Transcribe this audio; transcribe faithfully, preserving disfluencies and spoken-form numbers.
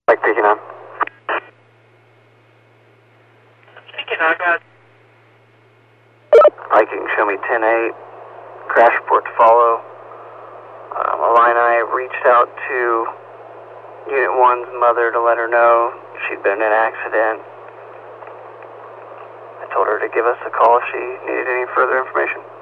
Mike taking on. Taking on, guys. Viking, show me ten eight. Crash report to follow. Um, Illini reached out to Unit one's mother to let her know she'd been in an accident. I told her to give us a call if she needed any further information.